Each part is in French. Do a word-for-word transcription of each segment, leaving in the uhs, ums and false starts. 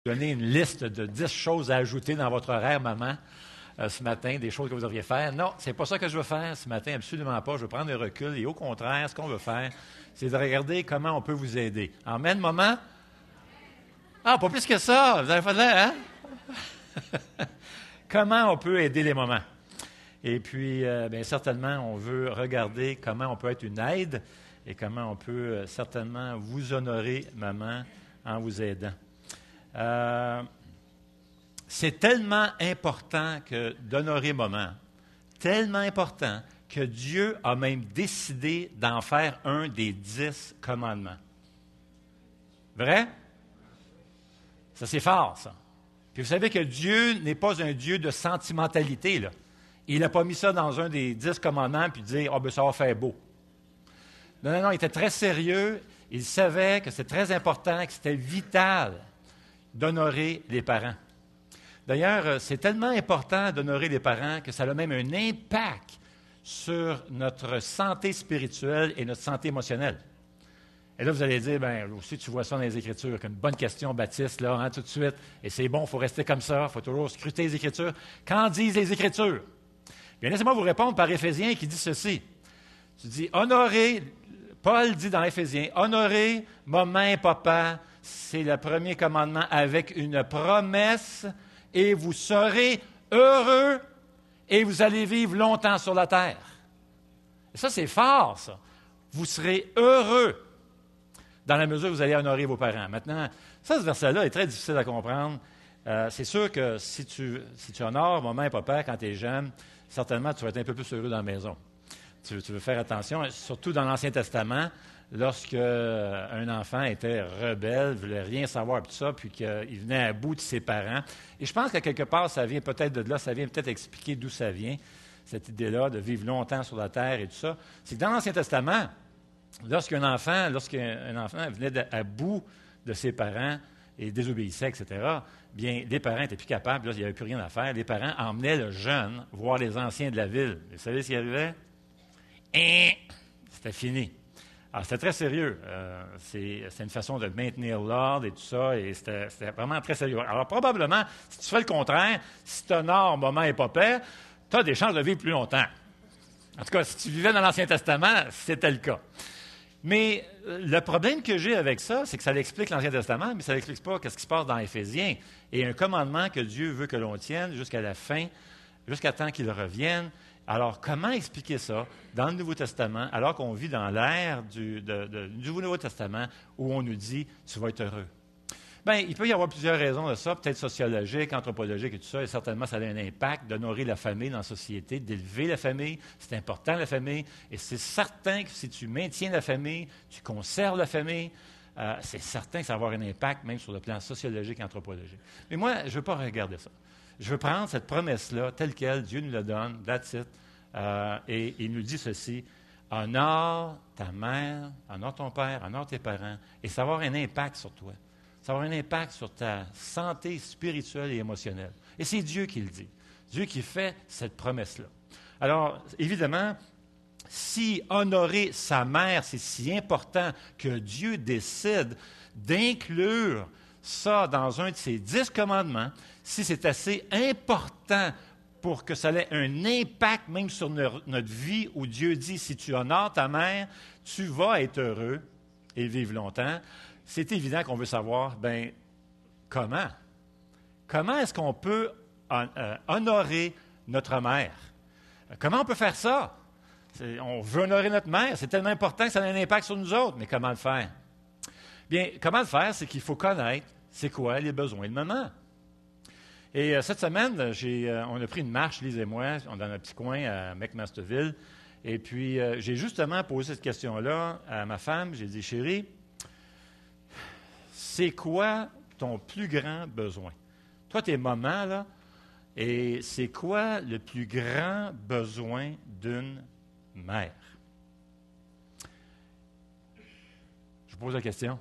Donner une liste de dix choses à ajouter dans votre horaire, maman, euh, ce matin, des choses que vous devriez faire. Non, c'est pas ça que je veux faire ce matin, absolument pas. Je veux prendre le recul et au contraire, ce qu'on veut faire, c'est de regarder comment on peut vous aider. Amen, maman? Ah, pas plus que ça! Vous avez fait l'air, hein? Comment on peut aider les mamans? Et puis, euh, bien certainement, on veut regarder comment on peut être une aide et comment on peut euh, certainement vous honorer, maman, en vous aidant. Euh, c'est tellement important que d'honorer maman, tellement important que Dieu a même décidé d'en faire un des dix commandements. Vrai? Ça, c'est fort, ça. Puis vous savez que Dieu n'est pas un Dieu de sentimentalité, là. Il n'a pas mis ça dans un des dix commandements puis dit « Ah, ben ça va faire beau ». Non, non, non, il était très sérieux. Il savait que c'était très important, que c'était vital d'honorer les parents. D'ailleurs, c'est tellement important d'honorer les parents que ça a même un impact sur notre santé spirituelle et notre santé émotionnelle. Et là, vous allez dire, bien, aussi, tu vois ça dans les Écritures, qu'une bonne question, Baptiste, là, hein, tout de suite. Et c'est bon, il faut rester comme ça, il faut toujours scruter les Écritures. Qu'en disent les Écritures? Bien, laissez-moi vous répondre par Éphésiens qui dit ceci. Tu dis, honorer, Paul dit dans Éphésiens, honorer maman et papa, c'est le premier commandement avec une promesse, et vous serez heureux et vous allez vivre longtemps sur la terre. Et ça, c'est fort, ça. Vous serez heureux dans la mesure où vous allez honorer vos parents. Maintenant, ça, ce verset-là est très difficile à comprendre. Euh, c'est sûr que si tu, si tu honores maman et papa quand tu es jeune, certainement, tu vas être un peu plus heureux dans la maison. Tu, tu veux faire attention, surtout dans l'Ancien Testament, lorsque euh, un enfant était rebelle, ne voulait rien savoir de tout ça, puis qu'il venait à bout de ses parents. Et je pense qu'à quelque part, ça vient peut-être de là, ça vient peut-être expliquer d'où ça vient, cette idée-là de vivre longtemps sur la terre et tout ça. C'est que dans l'Ancien Testament, lorsqu'un enfant, lorsqu'un enfant venait de, à bout de ses parents et désobéissait, et cetera, bien, les parents n'étaient plus capables, là, il n'y avait plus rien à faire. Les parents emmenaient le jeune voir les anciens de la ville. Vous savez ce qui arrivait? Et c'était fini. Alors, c'était très sérieux. Euh, c'est, c'est une façon de maintenir l'ordre et tout ça, et c'était, c'était vraiment très sérieux. Alors, probablement, si tu fais le contraire, si tu honores maman et papa, tu as des chances de vivre plus longtemps. En tout cas, si tu vivais dans l'Ancien Testament, c'était le cas. Mais le problème que j'ai avec ça, c'est que ça l'explique l'Ancien Testament, mais ça n'explique pas ce qui se passe dans Éphésiens. Et un commandement que Dieu veut que l'on tienne jusqu'à la fin, jusqu'à temps qu'il revienne. Alors, comment expliquer ça dans le Nouveau Testament, alors qu'on vit dans l'ère du, de, de, du Nouveau Testament, où on nous dit « tu vas être heureux ». Bien, il peut y avoir plusieurs raisons de ça, peut-être sociologiques, anthropologiques et tout ça, et certainement ça a un impact d'honorer la famille dans la société, d'élever la famille, c'est important la famille, et c'est certain que si tu maintiens la famille, tu conserves la famille, euh, c'est certain que ça va avoir un impact même sur le plan sociologique et anthropologique. Mais moi, je ne veux pas regarder ça. Je veux prendre cette promesse-là telle qu'elle, Dieu nous la donne, that's it, euh, et il nous dit ceci, honore ta mère, honore ton père, honore tes parents, et ça va avoir un impact sur toi. Ça va avoir un impact sur ta santé spirituelle et émotionnelle. Et c'est Dieu qui le dit. Dieu qui fait cette promesse-là. Alors, évidemment, si honorer sa mère, c'est si important que Dieu décide d'inclure ça dans un de ses dix commandements, si c'est assez important pour que ça ait un impact même sur notre vie, où Dieu dit, si tu honores ta mère, tu vas être heureux et vivre longtemps, c'est évident qu'on veut savoir, bien, comment? Comment est-ce qu'on peut honorer notre mère? Comment on peut faire ça? C'est, on veut honorer notre mère, c'est tellement important que ça a un impact sur nous autres, mais comment le faire? Bien, comment le faire? C'est qu'il faut connaître c'est quoi les besoins de maman. Et euh, cette semaine, j'ai, euh, on a pris une marche, Lise et moi, on est dans un petit coin à McMasterville, et puis euh, j'ai justement posé cette question-là à ma femme. J'ai dit, chérie, c'est quoi ton plus grand besoin? Toi, tu es maman, là, et c'est quoi le plus grand besoin d'une mère? Je vous pose la question.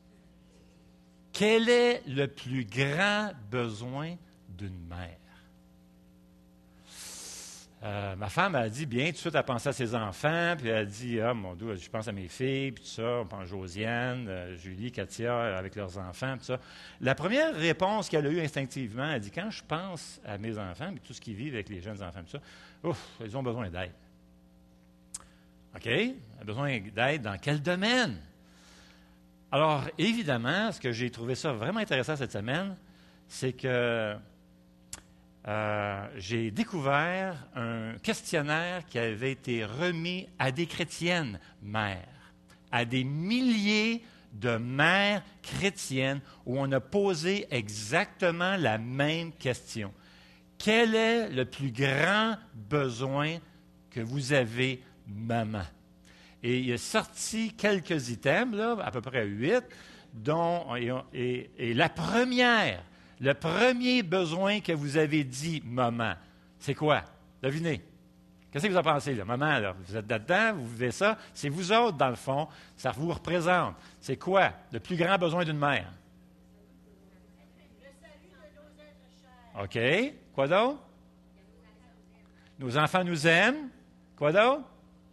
Quel est le plus grand besoin d'une mère? Euh, ma femme a dit bien, tout de suite, elle a pensé à ses enfants, puis elle a dit, ah, mon Dieu, je pense à mes filles, puis tout ça, on pense à Josiane, euh, Julie, Katia, avec leurs enfants, tout ça. La première réponse qu'elle a eue instinctivement, elle a dit, quand je pense à mes enfants, puis tout ce qu'ils vivent avec les jeunes enfants, tout ça, ouf, ils ont besoin d'aide. OK? Elle a besoin d'aide dans quel domaine? Alors, évidemment, ce que j'ai trouvé ça vraiment intéressant cette semaine, c'est que Euh, j'ai découvert un questionnaire qui avait été remis à des chrétiennes mères, à des milliers de mères chrétiennes, où on a posé exactement la même question. Quel est le plus grand besoin que vous avez, maman? Et il est sorti quelques items, là, à peu près huit, dont, et, et, et la première, le premier besoin que vous avez dit, maman, c'est quoi? Devinez. Qu'est-ce que vous en pensez, là? Maman, là, vous êtes là-dedans, vous vivez ça. C'est vous autres, dans le fond. Ça vous représente. C'est quoi le plus grand besoin d'une mère? Le salut de nos êtres chers. OK. Quoi d'autre? Nos enfants nous aiment. Quoi d'autre?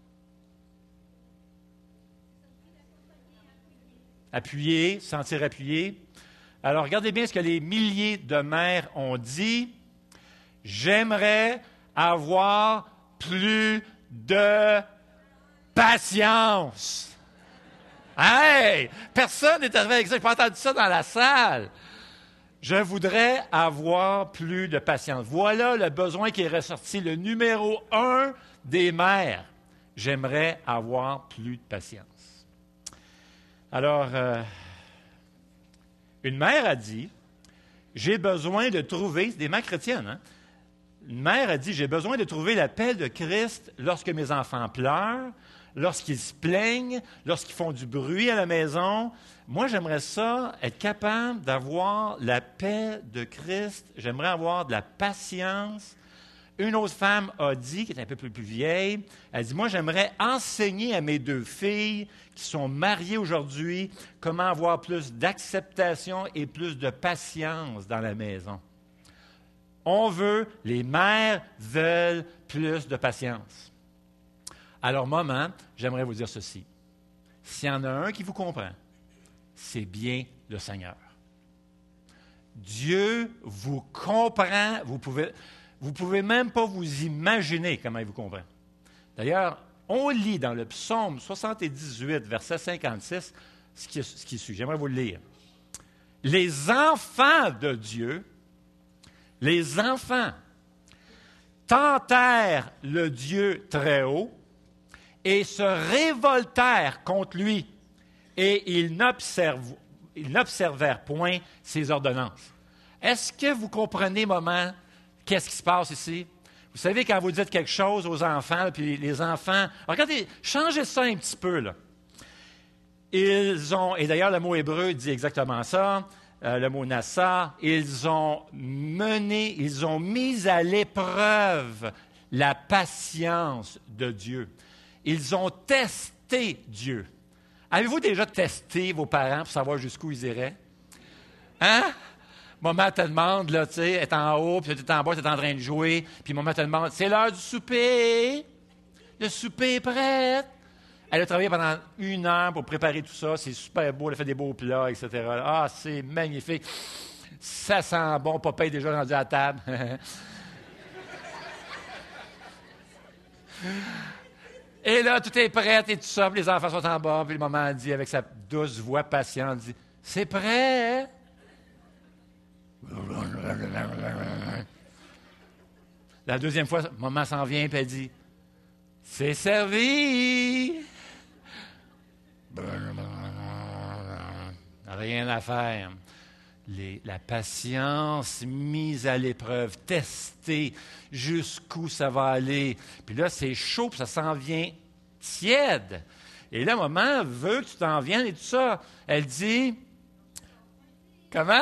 Appuyer, se sentir appuyé. Alors, regardez bien ce que les milliers de mères ont dit. J'aimerais avoir plus de patience. Hey! Personne n'est arrivé avec ça. Je n'ai pas entendu ça dans la salle. Je voudrais avoir plus de patience. Voilà le besoin qui est ressorti, le numéro un des mères. J'aimerais avoir plus de patience. Alors, euh, une mère a dit, j'ai besoin de trouver, c'est des mères chrétiennes, hein? Une mère a dit, j'ai besoin de trouver la paix de Christ lorsque mes enfants pleurent, lorsqu'ils se plaignent, lorsqu'ils font du bruit à la maison. Moi, j'aimerais ça, être capable d'avoir la paix de Christ. J'aimerais avoir de la patience. Une autre femme a dit, qui est un peu plus, plus vieille, elle dit, moi, j'aimerais enseigner à mes deux filles qui sont mariées aujourd'hui comment avoir plus d'acceptation et plus de patience dans la maison. On veut, les mères veulent plus de patience. Alors, maman, j'aimerais vous dire ceci. S'il y en a un qui vous comprend, c'est bien le Seigneur. Dieu vous comprend, vous pouvez... Vous ne pouvez même pas vous imaginer comment il vous comprend. D'ailleurs, on lit dans le psaume soixante-dix-huit, verset cinquante-six, ce qui, ce qui suit. J'aimerais vous le lire. Les enfants de Dieu, les enfants, tentèrent le Dieu très haut et se révoltèrent contre lui, et ils n'observent, ils n'observèrent point ses ordonnances. Est-ce que vous comprenez, maman, qu'est-ce qui se passe ici? Vous savez, quand vous dites quelque chose aux enfants, puis les enfants... Regardez, changez ça un petit peu, là. Ils ont... Et d'ailleurs, le mot hébreu dit exactement ça, euh, le mot nassa. Ils ont mené, ils ont mis à l'épreuve la patience de Dieu. Ils ont testé Dieu. Avez-vous déjà testé vos parents pour savoir jusqu'où ils iraient? Hein? Maman te demande, là, tu sais, elle est en haut, puis tu es en bas, tu es en train de jouer, puis maman te demande, c'est l'heure du souper, le souper est prêt. Elle a travaillé pendant une heure pour préparer tout ça, c'est super beau, elle a fait des beaux plats, et cetera. Ah, c'est magnifique. Ça sent bon, papa est déjà rendu à table. Et là, tout est prêt et tout ça, puis les enfants sont en bas, puis le maman dit, avec sa douce voix patiente, dit, c'est prêt, hein? La deuxième fois, maman s'en vient et elle dit, c'est servi. Rien à faire. Les, la patience mise à l'épreuve, testée jusqu'où ça va aller. Puis là, c'est chaud, puis ça s'en vient tiède. Et là, maman veut que tu t'en viennes et tout ça. Elle dit, comment?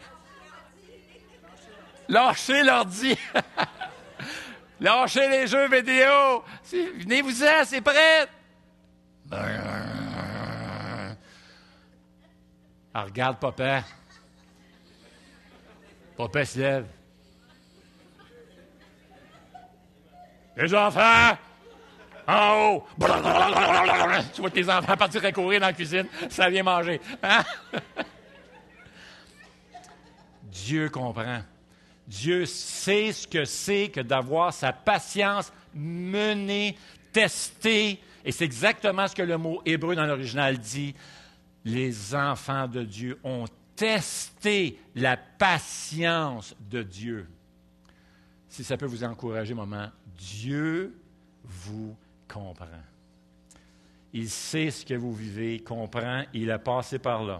Lâchez l'ordi. Lâchez les jeux vidéo. Venez-vous-en, c'est prêt. Alors, regarde papa. Papa se lève. Les enfants! En haut! Tu vois tes enfants partir à courir dans la cuisine, ça vient manger. Hein? Dieu comprend. Dieu sait ce que c'est que d'avoir sa patience menée, testée. Et c'est exactement ce que le mot hébreu dans l'original dit. Les enfants de Dieu ont testé la patience de Dieu. Si ça peut vous encourager, maman, Dieu vous comprend. Il sait ce que vous vivez, il comprend, il a passé par là.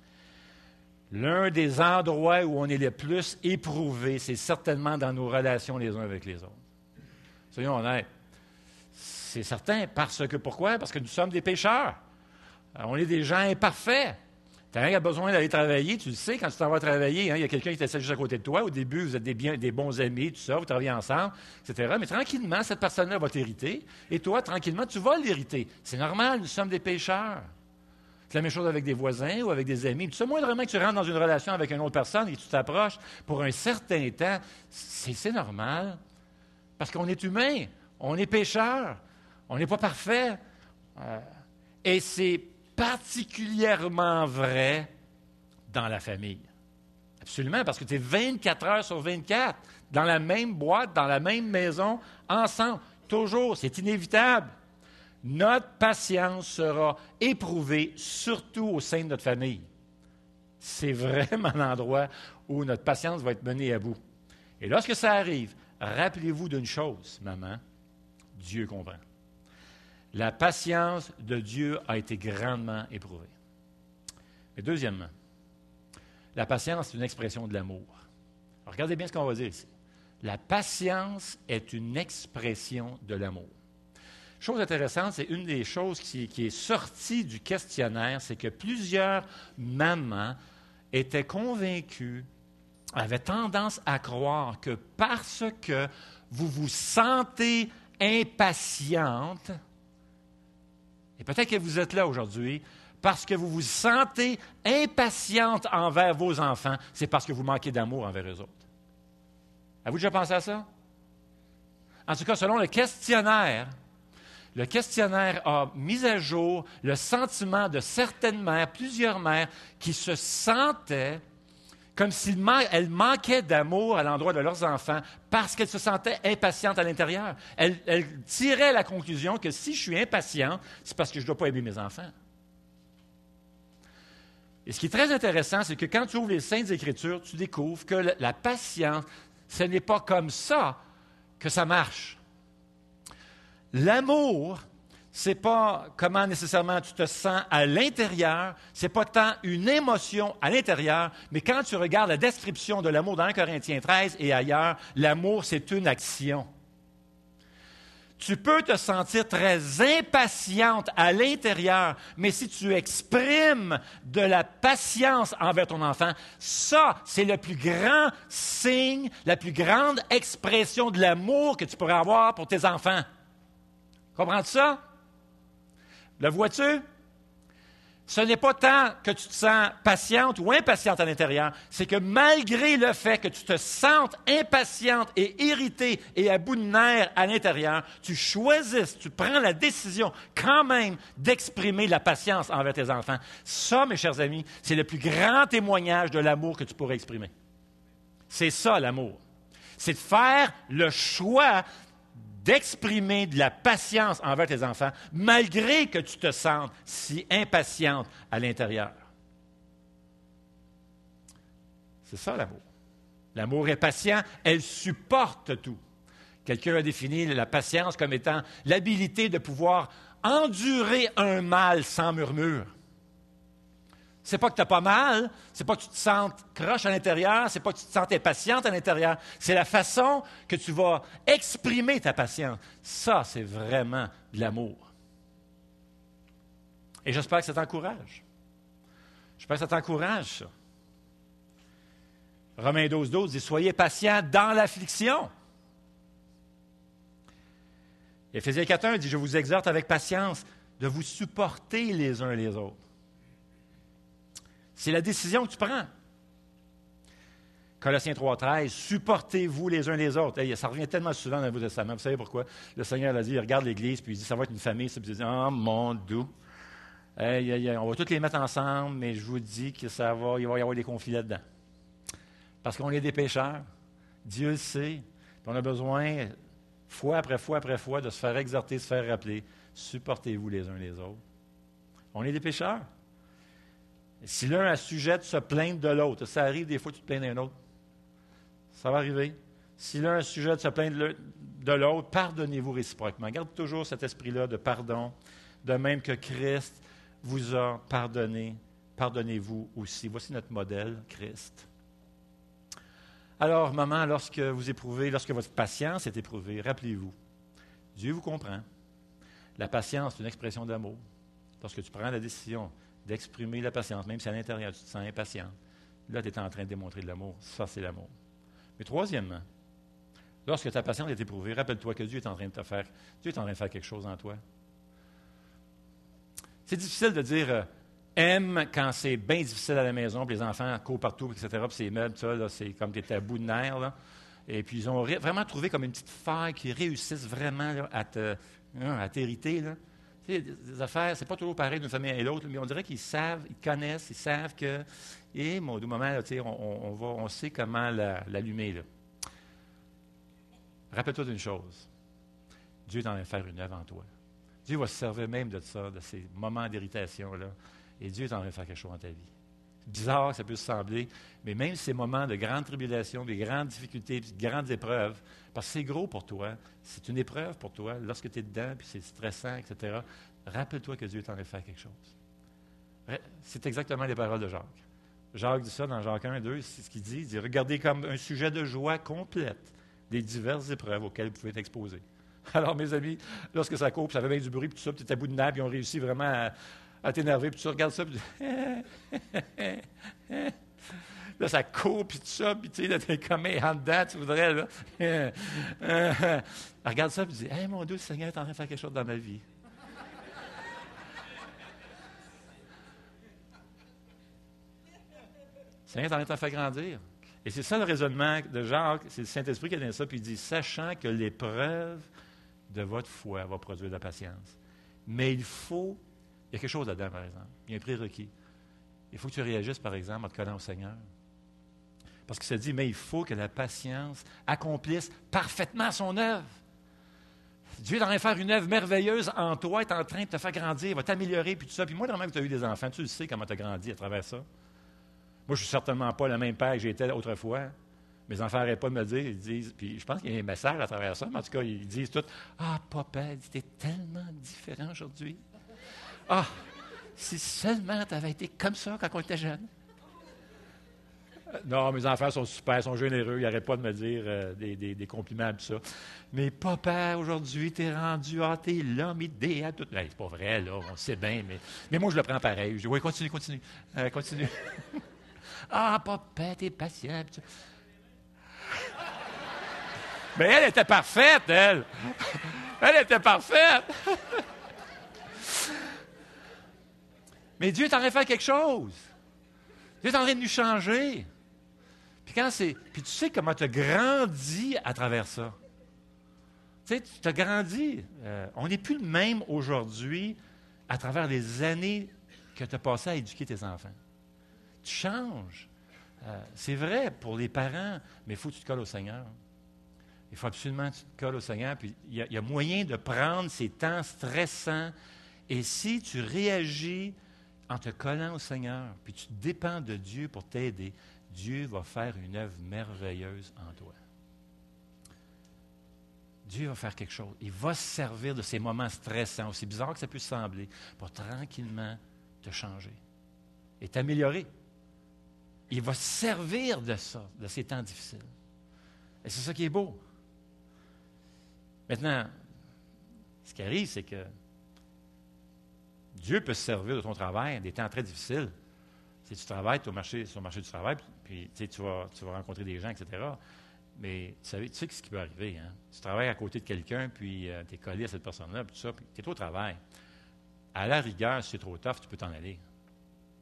L'un des endroits où on est le plus éprouvé, c'est certainement dans nos relations les uns avec les autres. Soyons honnêtes. C'est certain, parce que, pourquoi? Parce que nous sommes des pécheurs. On est des gens imparfaits. Tu as rien besoin d'aller travailler, tu le sais, quand tu t'en vas travailler, hein, il y a quelqu'un qui t'essaie juste à côté de toi. Au début, vous êtes des, bien, des bons amis, tout ça, vous travaillez ensemble, et cetera. Mais tranquillement, cette personne-là va t'hériter, et toi, tranquillement, tu vas l'hériter. C'est normal, nous sommes des pécheurs. C'est la même chose avec des voisins ou avec des amis. Tout ça, moindrement que tu rentres dans une relation avec une autre personne et que tu t'approches pour un certain temps, c'est, c'est normal. Parce qu'on est humain, on est pécheurs, on n'est pas parfait. Euh, et c'est particulièrement vrai dans la famille. Absolument, parce que tu es vingt-quatre heures sur vingt-quatre, dans la même boîte, dans la même maison, ensemble, toujours, c'est inévitable. Notre patience sera éprouvée, surtout au sein de notre famille. C'est vraiment l'endroit où notre patience va être menée à bout. Et lorsque ça arrive, rappelez-vous d'une chose, maman, Dieu comprend. La patience de Dieu a été grandement éprouvée. Mais deuxièmement, la patience est une expression de l'amour. Alors, regardez bien ce qu'on va dire ici. La patience est une expression de l'amour. Chose intéressante, c'est une des choses qui, qui est sortie du questionnaire, c'est que plusieurs mamans étaient convaincues, avaient tendance à croire que parce que vous vous sentez impatiente, et peut-être que vous êtes là aujourd'hui, parce que vous vous sentez impatiente envers vos enfants, c'est parce que vous manquez d'amour envers eux autres. Avez-vous déjà pensé à ça? En tout cas, selon le questionnaire, le questionnaire a mis à jour le sentiment de certaines mères, plusieurs mères, qui se sentaient comme si elles manquaient d'amour à l'endroit de leurs enfants parce qu'elles se sentaient impatientes à l'intérieur. Elles, elles tiraient la conclusion que si je suis impatiente, c'est parce que je ne dois pas aimer mes enfants. Et ce qui est très intéressant, c'est que quand tu ouvres les Saintes Écritures, tu découvres que la, la patience, ce n'est pas comme ça que ça marche. L'amour, ce n'est pas comment nécessairement tu te sens à l'intérieur, ce n'est pas tant une émotion à l'intérieur, mais quand tu regardes la description de l'amour dans un Corinthiens treize et ailleurs, l'amour, c'est une action. Tu peux te sentir très impatiente à l'intérieur, mais si tu exprimes de la patience envers ton enfant, ça, c'est le plus grand signe, la plus grande expression de l'amour que tu pourrais avoir pour tes enfants. Comprends-tu ça? Le vois-tu? Ce n'est pas tant que tu te sens patiente ou impatiente à l'intérieur, c'est que malgré le fait que tu te sentes impatiente et irritée et à bout de nerfs à l'intérieur, tu choisisses, tu prends la décision quand même d'exprimer la patience envers tes enfants. Ça, mes chers amis, c'est le plus grand témoignage de l'amour que tu pourrais exprimer. C'est ça, l'amour. C'est de faire le choix d'exprimer de la patience envers tes enfants, malgré que tu te sentes si impatiente à l'intérieur. C'est ça l'amour. L'amour est patient, elle supporte tout. Quelqu'un a défini la patience comme étant l'habilité de pouvoir endurer un mal sans murmure. C'est pas que tu n'as pas mal, c'est pas que tu te sentes croche à l'intérieur, c'est pas que tu te sens impatiente à l'intérieur, c'est la façon que tu vas exprimer ta patience. Ça, c'est vraiment de l'amour. Et j'espère que ça t'encourage. J'espère que ça t'encourage, ça. Romains douze, douze dit « Soyez patients dans l'affliction ». Éphésiens quatre, un dit « Je vous exhorte avec patience de vous supporter les uns les autres ». C'est la décision que tu prends. Colossiens trois treize, supportez-vous les uns les autres. Hey, ça revient tellement souvent dans le Nouveau Testament. Vous savez pourquoi? Le Seigneur a dit, il regarde l'Église, puis il dit, ça va être une famille. Puis il dit, oh mon Dieu, hey, hey, hey, on va tous les mettre ensemble, mais je vous dis que ça va, il va y avoir des conflits là-dedans. Parce qu'on est des pécheurs. Dieu le sait. Puis on a besoin, fois après fois après fois, de se faire exhorter, de se faire rappeler. Supportez-vous les uns les autres. On est des pécheurs. Si l'un a sujet de se plaindre de l'autre, ça arrive des fois que tu te plains d'un autre. Ça va arriver. Si l'un a sujet de se plaindre de l'autre, pardonnez-vous réciproquement. Garde toujours cet esprit-là de pardon, de même que Christ vous a pardonné. Pardonnez-vous aussi. Voici notre modèle, Christ. Alors, maman, lorsque vous éprouvez, lorsque votre patience est éprouvée, rappelez-vous, Dieu vous comprend. La patience est une expression d'amour. Lorsque tu prends la décision d'exprimer la patience, même si à l'intérieur tu te sens impatient, là, tu es en train de démontrer de l'amour. Ça, c'est l'amour. Mais troisièmement, lorsque ta patience est éprouvée, rappelle-toi que Dieu est en train de te faire, Dieu est en train de faire quelque chose en toi. C'est difficile de dire euh, aime quand c'est bien difficile à la maison, puis les enfants courent partout, et cetera, puis ces meubles, ça, là, c'est comme tu es à bout de nerfs, là. Et puis ils ont ré- vraiment trouvé comme une petite faille qui réussissent vraiment là, à, te, hein, à t'hériter, là. Tu sais, des affaires, c'est pas toujours pareil d'une famille à l'autre, mais on dirait qu'ils savent, ils connaissent, ils savent que, et mon doux moment, là, tu sais, on, on, on, va, on sait comment la, l'allumer. Là. Rappelle-toi d'une chose, Dieu est en train de faire une œuvre en toi. Dieu va se servir même de ça, de ces moments d'irritation-là, et Dieu est en train de faire quelque chose dans ta vie. C'est bizarre, ça peut se sembler, mais même ces moments de grande tribulation, de grandes difficultés, de grandes épreuves, parce que c'est gros pour toi, c'est une épreuve pour toi, lorsque tu es dedans, puis c'est stressant, et cetera, rappelle-toi que Dieu est en train de faire quelque chose. C'est exactement les paroles de Jacques. Jacques dit ça dans Jacques un, deux, c'est ce qu'il dit. Il dit, regardez comme un sujet de joie complète les diverses épreuves auxquelles vous pouvez être exposés. Alors, mes amis, lorsque ça court, puis ça fait bien du bruit, puis tout ça, puis tu es à bout de nerfs, puis ils ont réussi vraiment à, à t'énerver, puis tu regardes ça, puis tu dis, là, ça court, puis tout ça, puis tu sais, là, t'es comme en dedans, tu voudrais, là. Regarde ça, puis tu dis, hey, mon Dieu, le Seigneur est en train de faire quelque chose dans ma vie. Le Seigneur est en train de te faire grandir. Et c'est ça le raisonnement de Jacques, c'est le Saint-Esprit qui a donné ça, puis il dit, sachant que l'épreuve de votre foi va produire de la patience. Mais il faut, il y a quelque chose là-dedans, par exemple. Il y a un prérequis. Il faut que tu réagisses, par exemple, en te collant au Seigneur. Parce qu'il se dit, mais il faut que la patience accomplisse parfaitement son œuvre. Dieu est en train de faire une œuvre merveilleuse en toi, est en train de te faire grandir, va t'améliorer, puis tout ça. Puis moi, normalement, que tu as eu des enfants, tu le sais comment tu as grandi à travers ça. Moi, je ne suis certainement pas le même père que j'étais autrefois. Mes enfants n'arrêtent pas de me le dire. Ils disent, puis je pense qu'il y a un message à travers ça, mais en tout cas, ils disent tout, « Ah, papa, tu es tellement différent aujourd'hui. Ah, si seulement tu avais été comme ça quand on était jeune. » Non, mes enfants sont super, sont généreux, ils n'arrêtent pas de me dire euh, des, des, des compliments et tout ça. Mais papa, aujourd'hui, t'es rendu, ah, t'es l'homme idéal. Tout. Ben, c'est pas vrai, là, on sait bien, mais, mais moi, je le prends pareil. Je dis, oui, continue, continue, euh, continue. Ah, papa, t'es patient. Mais elle était parfaite, elle. Elle était parfaite. Mais Dieu est en train de faire quelque chose. Dieu est en train de nous changer. Puis quand c'est. Puis tu sais comment tu as grandi à travers ça. Tu sais, tu as grandi. Euh, on n'est plus le même aujourd'hui à travers les années que tu as passées à éduquer tes enfants. Tu changes. Euh, c'est vrai pour les parents, mais il faut que tu te colles au Seigneur. Il faut absolument que tu te colles au Seigneur. Puis il y, y a moyen de prendre ces temps stressants. Et si tu réagis en te collant au Seigneur, puis tu dépends de Dieu pour t'aider, Dieu va faire une œuvre merveilleuse en toi. Dieu va faire quelque chose. Il va se servir de ces moments stressants, aussi bizarre que ça puisse sembler, pour tranquillement te changer et t'améliorer. Il va se servir de ça, de ces temps difficiles. Et c'est ça qui est beau. Maintenant, ce qui arrive, c'est que Dieu peut se servir de ton travail des temps très difficiles. Si tu travailles tu es au marché, sur le marché du travail, puis tu, sais, tu, vas, tu vas rencontrer des gens, et cetera. Mais tu sais, tu sais ce qui peut arriver. Hein? Tu travailles à côté de quelqu'un, puis euh, tu es collé à cette personne-là, puis tout ça, puis tu es au travail. À la rigueur, si c'est trop tough, tu peux t'en aller.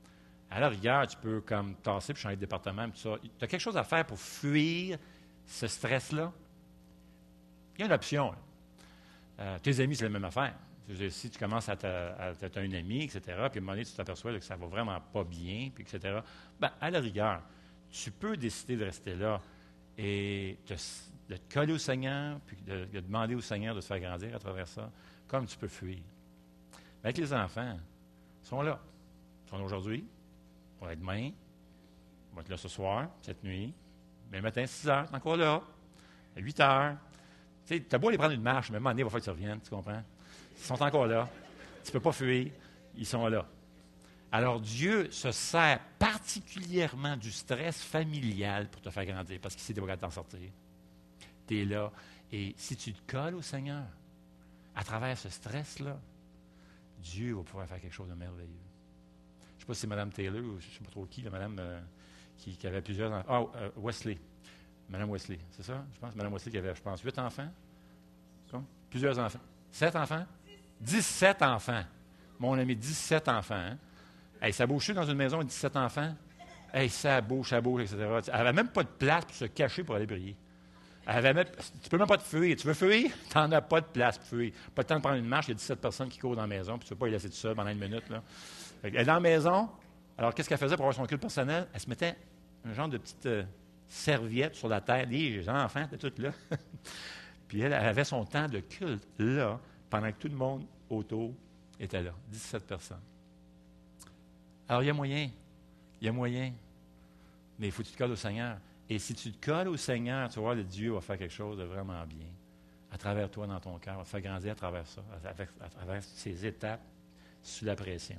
À la rigueur, tu peux comme tasser puis changer de département. Tu as quelque chose à faire pour fuir ce stress-là. Il y a une option. Euh, tes amis, c'est la même affaire. Dire, si tu commences à être un ami, et cetera, puis à un moment donné, tu t'aperçois là, que ça va vraiment pas bien, puis et cetera, bien, à la rigueur, tu peux décider de rester là et de, de te coller au Seigneur, puis de, de demander au Seigneur de se faire grandir à travers ça, comme tu peux fuir. Mais avec les enfants, ils sont là. Ils sont là aujourd'hui, ils vont être demain, ils vont être là ce soir, cette nuit, mais le matin, six heures, t'es encore là, à huit heures. Tu sais, t'as beau aller prendre une marche, mais à un moment donné, il va falloir que tu reviennes, tu comprends? Ils sont encore là. Tu ne peux pas fuir. Ils sont là. Alors, Dieu se sert particulièrement du stress familial pour te faire grandir, parce qu'il sait que tu es capable de t'en sortir. Tu es là. Et si tu te colles au Seigneur, à travers ce stress-là, Dieu va pouvoir faire quelque chose de merveilleux. Je ne sais pas si c'est Mme Taylor ou je ne sais pas trop qui, la Mme euh, qui, qui avait plusieurs enfants. Ah, oh, euh, Wesley. Mme Wesley, c'est ça? Je pense Mme Wesley qui avait, je pense, huit enfants. Quoi? Plusieurs enfants. Sept enfants? dix-sept enfants. Mon ami, dix-sept enfants. Hein? Hey, ça bouche dans une maison avec dix-sept enfants? Hey, ça bouge, ça bouge, et cetera. Elle n'avait même pas de place pour se cacher pour aller briller. Elle avait même, tu ne peux même pas te fuir. Tu veux fuir? Tu n'en as pas de place pour fuir. Pas le temps de prendre une marche, il y a dix-sept personnes qui courent dans la maison, puis tu ne peux pas les laisser tout seul pendant une minute. Là. Elle est dans la maison. Alors, qu'est-ce qu'elle faisait pour avoir son culte personnel? Elle se mettait un genre de petite euh, serviette sur la tête. Les enfants étaient tous là. Puis elle, elle avait son temps de culte là, pendant que tout le monde autour était là. dix-sept personnes. Alors, il y a moyen. Il y a moyen. Mais il faut que tu te colles au Seigneur. Et si tu te colles au Seigneur, tu vas voir que Dieu va faire quelque chose de vraiment bien. À travers toi, dans ton cœur. Va te faire grandir à travers ça. Avec, à travers ces étapes sous la pression.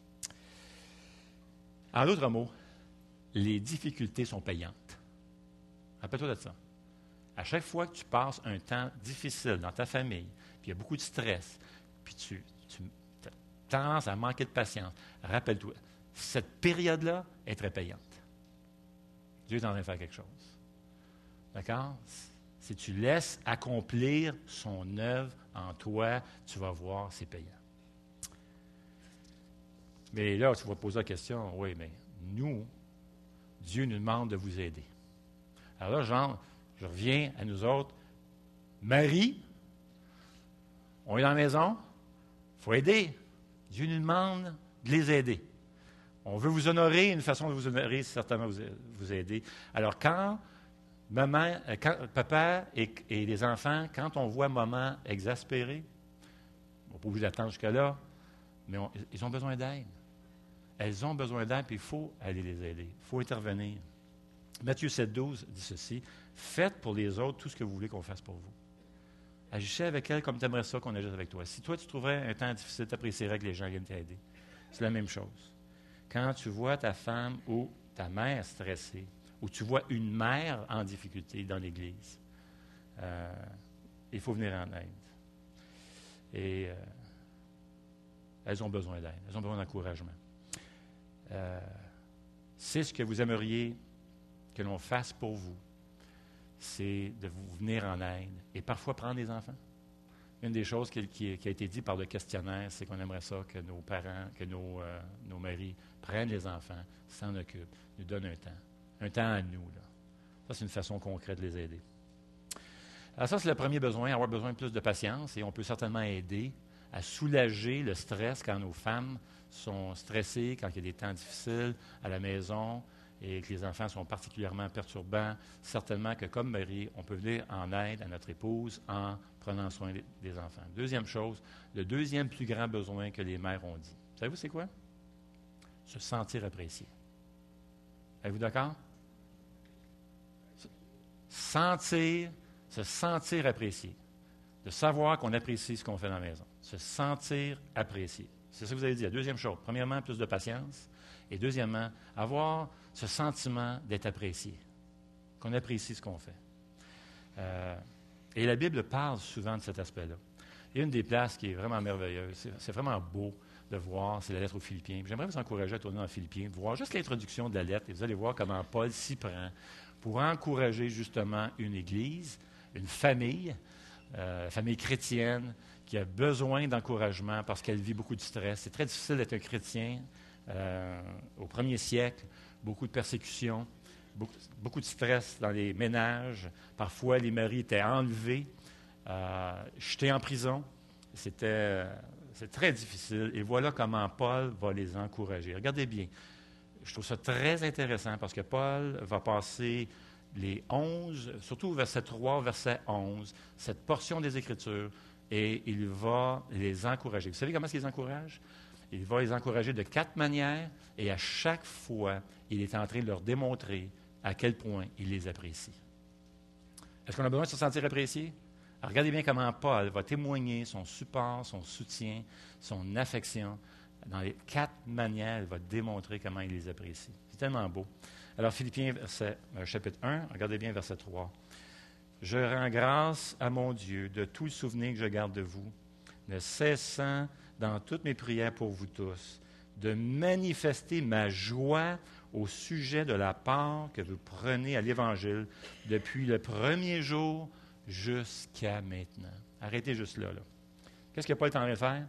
En d'autres mots, les difficultés sont payantes. Rappelle-toi de ça. À chaque fois que tu passes un temps difficile dans ta famille, puis il y a beaucoup de stress, puis tu, tu as tendance à manquer de patience, rappelle-toi, cette période-là est très payante. Dieu est en train de faire quelque chose. D'accord? Si tu laisses accomplir son œuvre en toi, tu vas voir, c'est payant. Mais là, tu vas te poser la question, oui, mais nous, Dieu nous demande de vous aider. Alors là, genre, je reviens à nous autres. Marie, on est dans la maison, il faut aider. Dieu nous demande de les aider. On veut vous honorer, une façon de vous honorer, c'est certainement vous, vous aider. Alors, quand maman, quand, papa et, et les enfants, quand on voit maman exaspérée, on n'est pas obligé d'attendre jusque-là, mais on, ils ont besoin d'aide. Elles ont besoin d'aide, puis il faut aller les aider. Il faut intervenir. Matthieu sept, douze dit ceci, « Faites pour les autres tout ce que vous voulez qu'on fasse pour vous. Agissez avec elles comme tu aimerais ça qu'on agisse avec toi. Si toi, tu trouverais un temps difficile, tu apprécierais que les gens viennent t'aider. C'est la même chose. Quand tu vois ta femme ou ta mère stressée, ou tu vois une mère en difficulté dans l'Église, euh, il faut venir en aide. Et euh, elles ont besoin d'aide, elles ont besoin d'encouragement. Euh, c'est ce que vous aimeriez que l'on fasse pour vous, c'est de vous venir en aide et parfois prendre des enfants. Une des choses qui, qui, qui a été dit par le questionnaire, c'est qu'on aimerait ça que nos parents, que nos, euh, nos maris prennent les enfants, s'en occupent, nous donnent un temps. Un temps à nous. Là. Ça, c'est une façon concrète de les aider. Alors ça, c'est le premier besoin, avoir besoin de plus de patience, et on peut certainement aider à soulager le stress quand nos femmes sont stressées, quand il y a des temps difficiles à la maison et que les enfants sont particulièrement perturbants. Certainement que comme Marie, on peut venir en aide à notre épouse en prenant soin des enfants. Deuxième chose, le deuxième plus grand besoin que les mères ont dit. Savez-vous c'est quoi? Se sentir apprécié. Êtes-vous d'accord? Sentir, se sentir apprécié. De savoir qu'on apprécie ce qu'on fait dans la maison. Se sentir apprécié. C'est ça que vous avez dit. La deuxième chose. Premièrement, plus de patience. Et deuxièmement, avoir ce sentiment d'être apprécié. Qu'on apprécie ce qu'on fait. Euh, et la Bible parle souvent de cet aspect-là. Il y a une des places qui est vraiment merveilleuse. C'est, c'est vraiment beau de voir, c'est la lettre aux Philippiens. J'aimerais vous encourager à tourner dans Philippiens, de voir juste l'introduction de la lettre, et vous allez voir comment Paul s'y prend pour encourager justement une Église, une famille, euh, famille chrétienne, qui a besoin d'encouragement parce qu'elle vit beaucoup de stress. C'est très difficile d'être un chrétien euh, au premier siècle, beaucoup de persécutions, beaucoup, beaucoup de stress dans les ménages. Parfois, les maris étaient enlevés, euh, jetés en prison. C'était euh, c'est très difficile. Et voilà comment Paul va les encourager. Regardez bien. Je trouve ça très intéressant parce que Paul va passer les onze, surtout verset trois, verset onze, cette portion des Écritures, et il va les encourager. Vous savez comment est-ce qu'il les encourage? Il va les encourager de quatre manières, et à chaque fois, il est en train de leur démontrer à quel point il les apprécie. Est-ce qu'on a besoin de se sentir apprécié? Alors, regardez bien comment Paul va témoigner son support, son soutien, son affection. Dans les quatre manières, il va démontrer comment il les apprécie. C'est tellement beau. Alors, Philippiens, verset, euh, chapitre un, regardez bien verset trois. « Je rends grâce à mon Dieu de tout le souvenir que je garde de vous, ne cessant dans toutes mes prières pour vous tous, de manifester ma joie au sujet de la part que vous prenez à l'Évangile depuis le premier jour jusqu'à maintenant. » Arrêtez juste là. là. Qu'est-ce que Paul est en train de faire?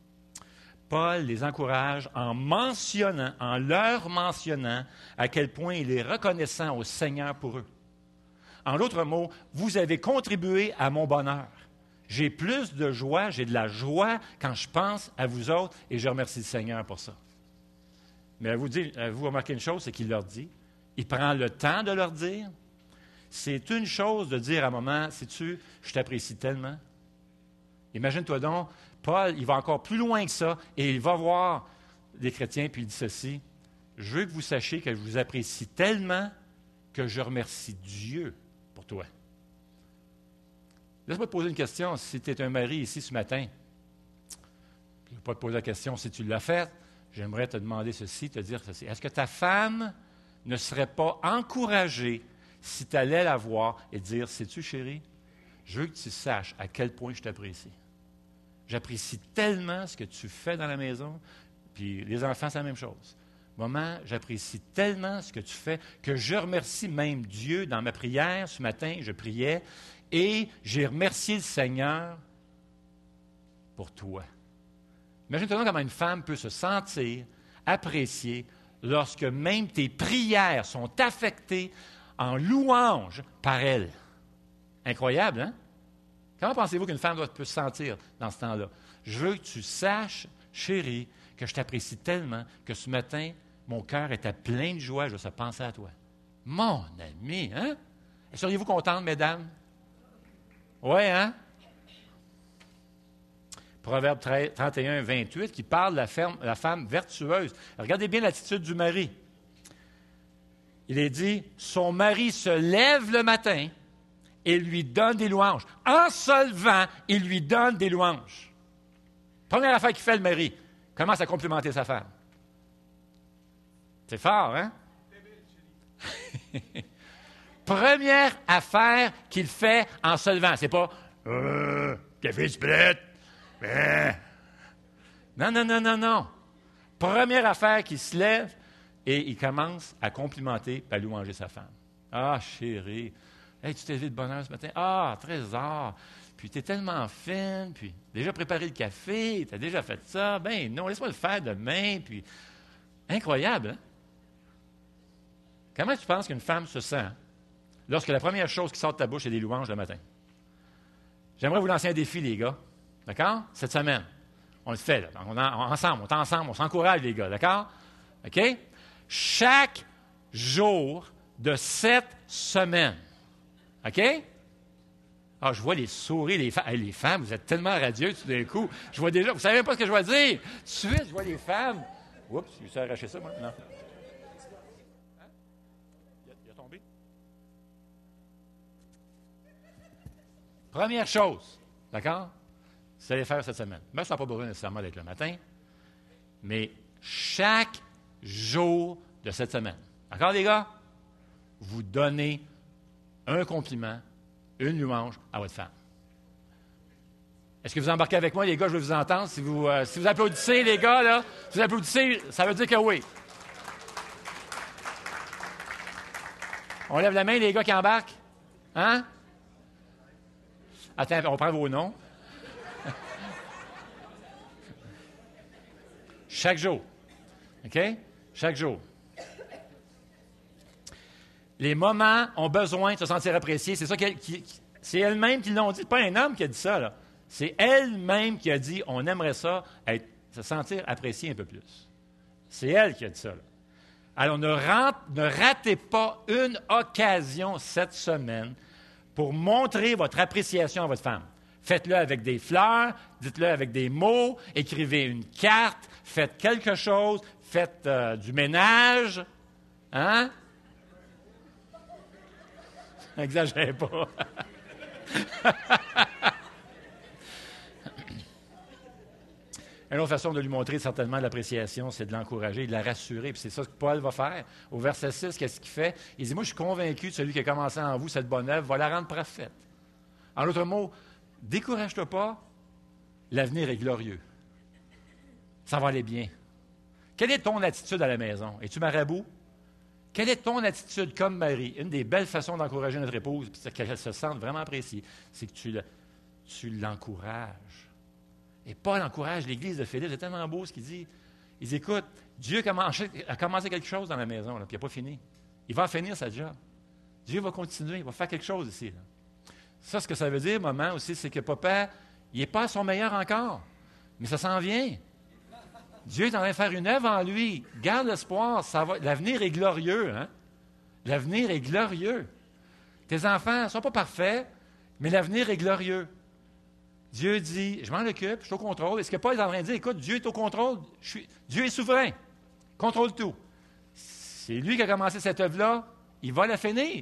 Paul les encourage en mentionnant, en leur mentionnant à quel point il est reconnaissant au Seigneur pour eux. En d'autres mots, vous avez contribué à mon bonheur. J'ai plus de joie, j'ai de la joie quand je pense à vous autres et je remercie le Seigneur pour ça. Mais vous, dit, vous remarquez une chose, c'est qu'il leur dit, il prend le temps de leur dire. C'est une chose de dire à un moment, sais-tu, je t'apprécie tellement. Imagine-toi donc, Paul, il va encore plus loin que ça et il va voir les chrétiens puis il dit ceci, je veux que vous sachiez que je vous apprécie tellement que je remercie Dieu pour toi. Laisse-moi te poser une question. Si tu es un mari ici ce matin, je ne vais pas te poser la question si tu l'as fait, j'aimerais te demander ceci, te dire ceci. Est-ce que ta femme ne serait pas encouragée si tu allais la voir et dire, sais-tu chérie, je veux que tu saches à quel point je t'apprécie. J'apprécie tellement ce que tu fais dans la maison, puis les enfants, c'est la même chose. Maman, j'apprécie tellement ce que tu fais que je remercie même Dieu dans ma prière. Ce matin, je priais et j'ai remercié le Seigneur pour toi. Imagine-toi comment une femme peut se sentir appréciée lorsque même tes prières sont affectées en louange par elle. Incroyable, hein? Comment pensez-vous qu'une femme doit, peut se sentir dans ce temps-là? Je veux que tu saches, chérie, que je t'apprécie tellement que ce matin, mon cœur était plein de joie, je vais penser à toi. Mon ami, hein? Seriez-vous contente, mesdames? Oui, hein? Proverbe trente et un, vingt-huit, qui parle de la, ferme, la femme vertueuse. Regardez bien l'attitude du mari. Il est dit, son mari se lève le matin et lui donne des louanges. En se levant, il lui donne des louanges. Première affaire qu'il fait, le mari, commence à complimenter sa femme. C'est fort, hein? Première affaire qu'il fait en se levant. C'est pas euh, « Café, tu prête? » Non, non, non, non, non. Première affaire qu'il se lève et il commence à complimenter et à louanger sa femme. « Ah, chérie, hey, tu t'es levé de bonne heure ce matin. Ah, trésor. Puis tu es tellement fine. Puis déjà préparé le café. Tu as déjà fait ça. Ben non, laisse-moi le faire demain. » Puis incroyable, hein? Comment tu penses qu'une femme se sent lorsque la première chose qui sort de ta bouche est des louanges le matin? J'aimerais vous lancer un défi, les gars. D'accord? Cette semaine. On le fait, là. On est ensemble, on est ensemble, on s'encourage, les gars. D'accord? OK? Chaque jour de cette semaine. OK? Ah, je vois les sourires, les femmes. Hey, les femmes, vous êtes tellement radieux tout d'un coup. Je vois déjà, vous ne savez même pas ce que je vais dire. Tout de suite, je vois les femmes. Oups, je me suis arraché ça, moi. Non. Hein? Il, a, il a tombé. Première chose, d'accord? Vous allez faire cette semaine. Même si ça n'a pas besoin nécessairement d'être le matin, mais chaque jour de cette semaine. D'accord, les gars? Vous donnez un compliment, une louange à votre femme. Est-ce que vous embarquez avec moi, les gars? Je veux vous entendre. Si vous, euh, si vous applaudissez, les gars, là, si vous applaudissez, ça veut dire que oui. On lève la main, les gars qui embarquent. Hein? Attends, on prend vos noms. Chaque jour. OK? Chaque jour. Les mamans ont besoin de se sentir appréciées. C'est ça qu'elle, qui, c'est elles-mêmes qui l'ont dit. C'est pas un homme qui a dit ça, là. C'est elle-même qui a dit on aimerait ça, être, se sentir apprécié un peu plus. C'est elle qui a dit ça, là. Alors, ne, rentre, ne ratez pas une occasion cette semaine pour montrer votre appréciation à votre femme. Faites-le avec des fleurs, dites-le avec des mots, écrivez une carte, faites quelque chose, faites euh, du ménage. Hein? N'exagérez pas. Une autre façon de lui montrer certainement l'appréciation, c'est de l'encourager, de la rassurer. Puis c'est ça que Paul va faire. Au verset six, qu'est-ce qu'il fait? Il dit, moi, je suis convaincu de celui qui a commencé en vous cette bonne œuvre va la rendre parfaite. En d'autres mots, décourage-toi pas, l'avenir est glorieux. Ça va aller bien. Quelle est ton attitude à la maison? Es-tu marabout? Quelle est ton attitude comme Marie? Une des belles façons d'encourager notre épouse, puis qu'elle se sente vraiment appréciée, c'est que tu, le, tu l'encourages. Et Paul encourage l'Église de Philippe. C'est tellement beau ce qu'il dit. Il dit, écoute, Dieu a commencé, a commencé quelque chose dans la maison, là, puis il n'a pas fini. Il va en finir sa job. Dieu va continuer, il va faire quelque chose ici. Là. Ça, ce que ça veut dire, maman, aussi, c'est que papa, il n'est pas à son meilleur encore, mais ça s'en vient. Dieu est en train de faire une œuvre en lui. Garde l'espoir, ça va. L'avenir est glorieux, hein? L'avenir est glorieux. Tes enfants ne sont pas parfaits, mais l'avenir est glorieux. Dieu dit, je m'en occupe, je suis au contrôle. Est-ce que Paul est en train de dire, écoute, Dieu est au contrôle, je suis, Dieu est souverain, contrôle tout. C'est lui qui a commencé cette œuvre-là, il va la finir.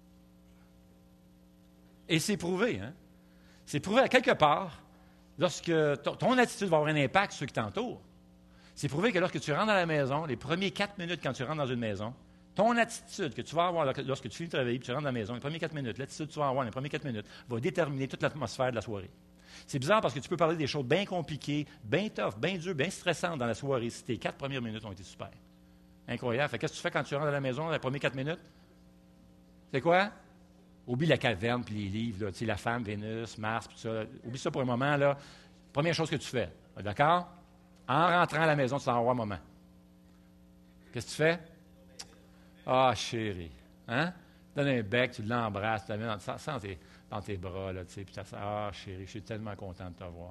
Et c'est prouvé, hein? C'est prouvé à quelque part, lorsque ton, ton attitude va avoir un impact sur ceux qui t'entourent. C'est prouvé que lorsque tu rentres dans la maison, les premiers quatre minutes quand tu rentres dans une maison, ton attitude que tu vas avoir lorsque tu finis de travailler et tu rentres dans la maison, les premiers quatre minutes, l'attitude que tu vas avoir les premiers quatre minutes va déterminer toute l'atmosphère de la soirée. C'est bizarre parce que tu peux parler des choses bien compliquées, bien tough, bien dures, bien stressantes dans la soirée si tes quatre premières minutes ont été super. Incroyable. Fait, qu'est-ce que tu fais quand tu rentres dans la maison, les premières quatre minutes? C'est quoi? Oublie la caverne puis les livres, là, tu sais, la femme, Vénus, Mars, tout ça. Oublie ça pour un moment, là. Première chose que tu fais. D'accord? En rentrant à la maison, tu t'en vas voir un moment. Qu'est-ce que tu fais? Ah, chérie. Hein? Donne un bec, tu l'embrasses, tu la mets dans, dans, tes, dans tes bras, là, tu sais, puis tu ah, chérie, je suis tellement content de te voir.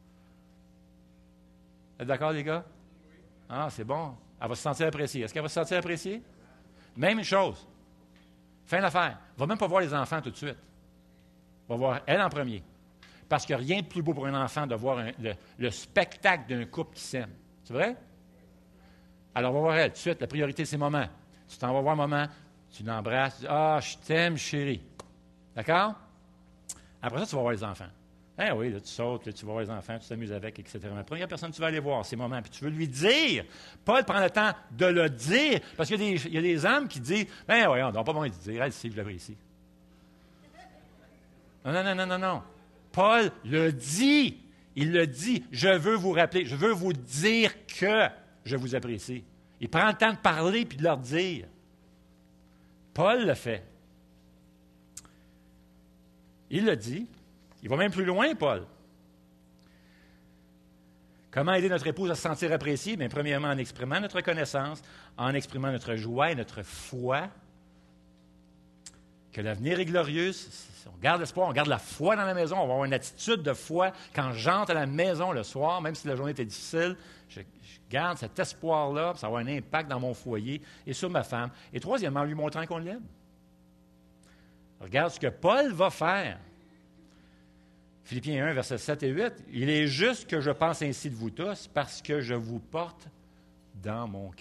Êtes d'accord, les gars? Ah, c'est bon. Elle va se sentir appréciée. Est-ce qu'elle va se sentir appréciée? Même chose. Fin d'affaire. Va même pas voir les enfants tout de suite. Va voir elle en premier. Parce qu'il n'y a rien de plus beau pour un enfant de voir un, le, le spectacle d'un couple qui s'aime. C'est vrai? Alors, va voir elle tout de suite. La priorité, c'est maman. Tu t'en vas voir maman, tu l'embrasses, tu dis « Ah, je t'aime, chérie. » D'accord? Après ça, tu vas voir les enfants. Eh oui, là, tu sautes, là, tu vas voir les enfants, tu t'amuses avec, et cetera. La première personne que tu vas aller voir, c'est maman. Puis tu veux lui dire. Paul prend le temps de le dire. Parce qu'il y a des, il y a des âmes qui disent « Ben oui, on n'a pas besoin de dire. Elle sait que je l'apprécie. » Non, non, non, non, non, non. Paul le dit. Il le dit. Je veux vous rappeler, je veux vous dire que je vous apprécie. Il prend le temps de parler puis de leur dire. Paul le fait. Il le dit. Il va même plus loin, Paul. Comment aider notre épouse à se sentir appréciée? Bien, premièrement, en exprimant notre reconnaissance, en exprimant notre joie et notre foi, que l'avenir est glorieux. On garde l'espoir, on garde la foi dans la maison, on va avoir une attitude de foi. Quand j'entre à la maison le soir, même si la journée était difficile, je, je garde cet espoir-là, ça va avoir un impact dans mon foyer et sur ma femme. Et troisièmement, en lui montrant qu'on l'aime. Regarde ce que Paul va faire. Philippiens un, versets sept et huit. « Il est juste que je pense ainsi de vous tous, parce que je vous porte dans mon cœur. »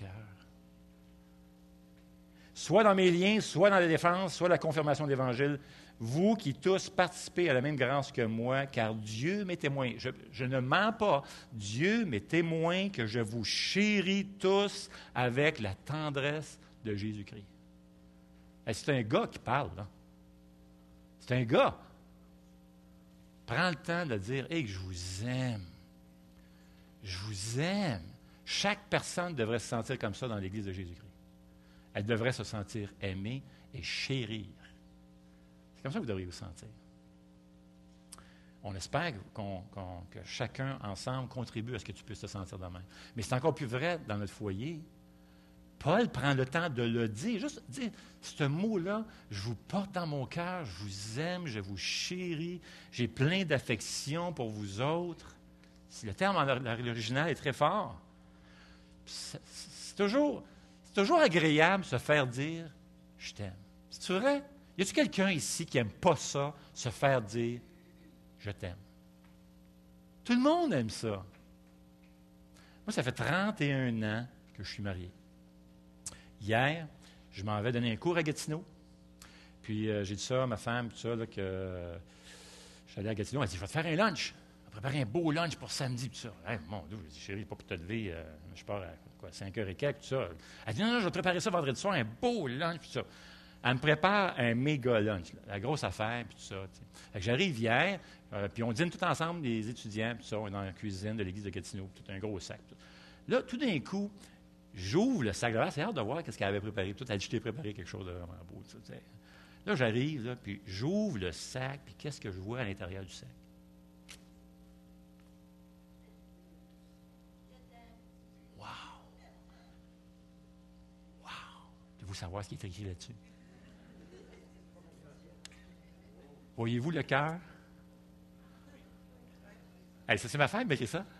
Soit dans mes liens, soit dans la défense, soit la confirmation de l'Évangile, vous qui tous participez à la même grâce que moi, car Dieu m'est témoin. Je, je ne mens pas. Dieu m'est témoin que je vous chéris tous avec la tendresse de Jésus-Christ. Et c'est un gars qui parle, là. C'est un gars. Prends le temps de dire, « Hey, je vous aime. Je vous aime. » Chaque personne devrait se sentir comme ça dans l'Église de Jésus-Christ. Elle devrait se sentir aimée et chérir. C'est comme ça que vous devriez vous sentir. On espère qu'on, qu'on, que chacun ensemble contribue à ce que tu puisses te sentir de même. Mais c'est encore plus vrai dans notre foyer. Paul prend le temps de le dire, juste dire ce mot-là, je vous porte dans mon cœur, je vous aime, je vous chéris, j'ai plein d'affection pour vous autres. Le terme en original est très fort. C'est, c'est, toujours, c'est toujours agréable de se faire dire « je t'aime ». C'est vrai? Y a-t-il quelqu'un ici qui n'aime pas ça, se faire dire « je t'aime ». Tout le monde aime ça. Moi, ça fait trente et un ans que je suis marié. Hier, je m'en vais donner un cours à Gatineau. Puis euh, j'ai dit ça à ma femme, tout ça, là, que euh, je suis allé à Gatineau. Elle dit « je vais te faire un lunch. Je vais préparer un beau lunch pour samedi. » Tout ça. Hey, mon Dieu, je dis « chérie, pas pour te lever. Euh, je pars à quoi, cinq heures et quelques. » Tout ça. Elle dit « non, non, je vais te préparer ça vendredi soir, un beau lunch. » Tout ça. Elle me prépare un méga lunch, là, la grosse affaire, puis tout ça. Fait que j'arrive hier, euh, puis on dîne tout ensemble, les étudiants, puis tout ça, on est dans la cuisine de l'église de Gatineau, tout un gros sac. Tout. Là, tout d'un coup, j'ouvre le sac de verre, c'est hâte de voir ce qu'elle avait préparé. Tout, elle dit, je t'ai préparé quelque chose de vraiment beau. Tout ça, là, j'arrive, là, puis j'ouvre le sac, puis qu'est-ce que je vois à l'intérieur du sac? Wow! Wow! Devez-vous savoir ce qui est écrit là-dessus? Voyez-vous le cœur? Hey, ça, c'est ma femme qui m'a écrit ça.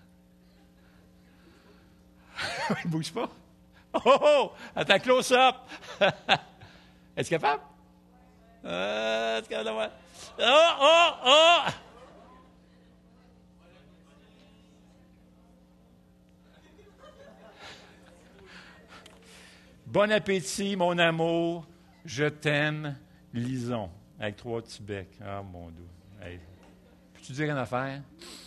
Il ne bouge pas. Oh, oh, oh! Attends, close-up! Est-ce capable? Euh, est-ce capable de voir? Oh, oh, oh! Bon appétit, mon amour. Je t'aime, Lison. Avec trois petits becs. Ah, mon Dieu. Hey. Peux-tu dire une affaire?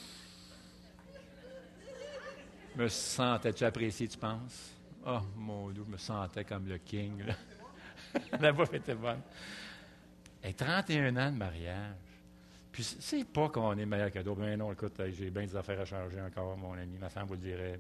Me sentais-tu apprécié, tu penses? Oh, mon Dieu, je me sentais comme le king. Là. La bouffe était bonne. Et trente et un ans de mariage. Puis, c'est pas qu'on est meilleur que d'autres. Mais non, écoute, j'ai bien des affaires à changer encore, mon ami. Ma femme vous le dirait.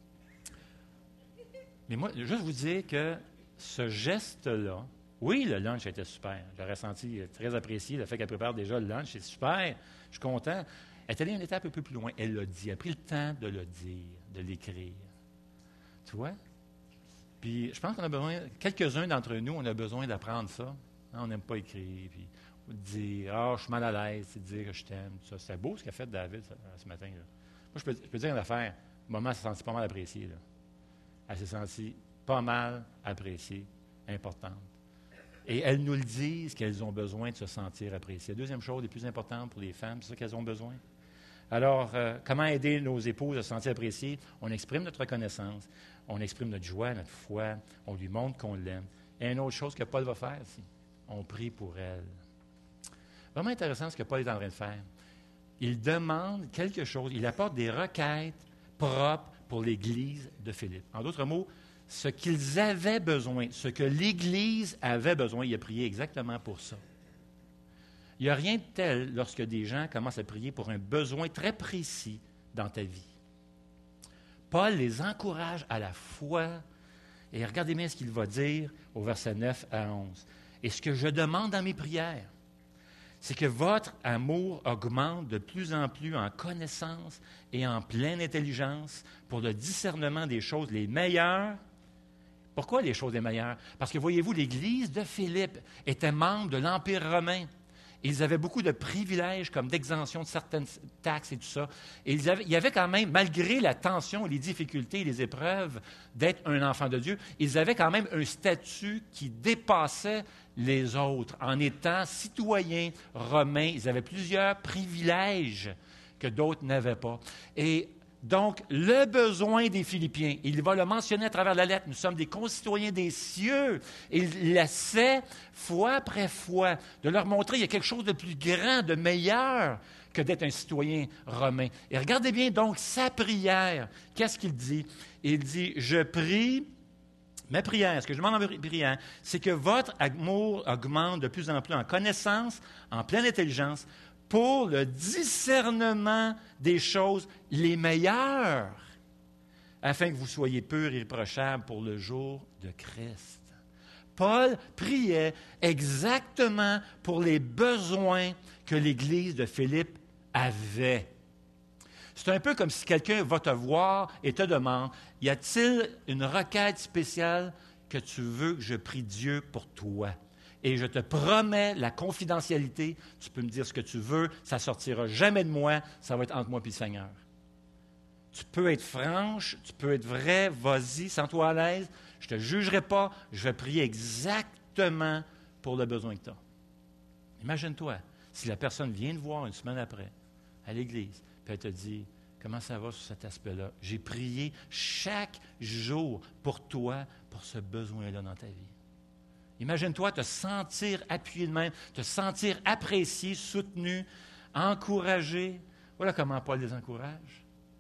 Mais, mais moi, juste vous dire que ce geste-là, oui, le lunch était super. J'aurais senti très apprécié le fait qu'elle prépare déjà le lunch. C'est super. Je suis content. Elle est allée une étape un peu plus loin. Elle l'a dit. Elle a pris le temps de le dire, de l'écrire. Tu vois? Puis, je pense qu'on a besoin, quelques-uns d'entre nous, on a besoin d'apprendre ça. On n'aime pas écrire. Puis, dire, ah, oh, je suis mal à l'aise, c'est dire que je t'aime. Ça. C'est beau ce qu'a fait David ça, ce matin. Là. Moi, je peux, je peux dire une affaire. Maman s'est sentie pas mal appréciée. Là. Elle s'est sentie pas mal appréciée, importante. Et elles nous le disent qu'elles ont besoin de se sentir appréciées. La deuxième chose, la plus importante pour les femmes, c'est ça qu'elles ont besoin. Alors, euh, comment aider nos épouses à se sentir appréciées? On exprime notre reconnaissance, on exprime notre joie, notre foi, on lui montre qu'on l'aime. Et une autre chose que Paul va faire, c'est on prie pour elle. Vraiment intéressant ce que Paul est en train de faire. Il demande quelque chose, il apporte des requêtes propres pour l'Église de Philippe. En d'autres mots, ce qu'ils avaient besoin, ce que l'Église avait besoin, il a prié exactement pour ça. Il n'y a rien de tel lorsque des gens commencent à prier pour un besoin très précis dans ta vie. Paul les encourage à la foi, et regardez bien ce qu'il va dire au verset neuf à onze. Et ce que je demande dans mes prières, c'est que votre amour augmente de plus en plus en connaissance et en pleine intelligence pour le discernement des choses les meilleures. Pourquoi les choses les meilleures? Parce que, voyez-vous, l'Église de Philippe était membre de l'Empire romain. Ils avaient beaucoup de privilèges, comme d'exemption de certaines taxes et tout ça. Et ils avaient, il y avait quand même, malgré la tension, les difficultés et les épreuves d'être un enfant de Dieu, ils avaient quand même un statut qui dépassait les autres. En étant citoyens romains, ils avaient plusieurs privilèges que d'autres n'avaient pas. Et donc, le besoin des Philippiens, il va le mentionner à travers la lettre, nous sommes des concitoyens des cieux. Il essaie, fois après fois, de leur montrer qu'il y a quelque chose de plus grand, de meilleur que d'être un citoyen romain. Et regardez bien donc sa prière. Qu'est-ce qu'il dit? Il dit, je prie, ma prière, ce que je demande en prière, c'est que votre amour augmente de plus en plus en connaissance, en pleine intelligence, pour le discernement des choses les meilleures, afin que vous soyez purs et irréprochables pour le jour de Christ. Paul priait exactement pour les besoins que l'Église de Philippe avait. C'est un peu comme si quelqu'un va te voir et te demande, y a-t-il une requête spéciale que tu veux que je prie Dieu pour toi? Et je te promets la confidentialité, tu peux me dire ce que tu veux, ça ne sortira jamais de moi, ça va être entre moi et le Seigneur. Tu peux être franche, tu peux être vrai, vas-y, sens-toi à l'aise, je ne te jugerai pas, je vais prier exactement pour le besoin que tu as. Imagine-toi, si la personne vient te voir une semaine après, à l'église, puis elle te dit, comment ça va sur cet aspect-là? J'ai prié chaque jour pour toi, pour ce besoin-là dans ta vie. Imagine-toi te sentir appuyé de même, te sentir apprécié, soutenu, encouragé. Voilà comment Paul les encourage.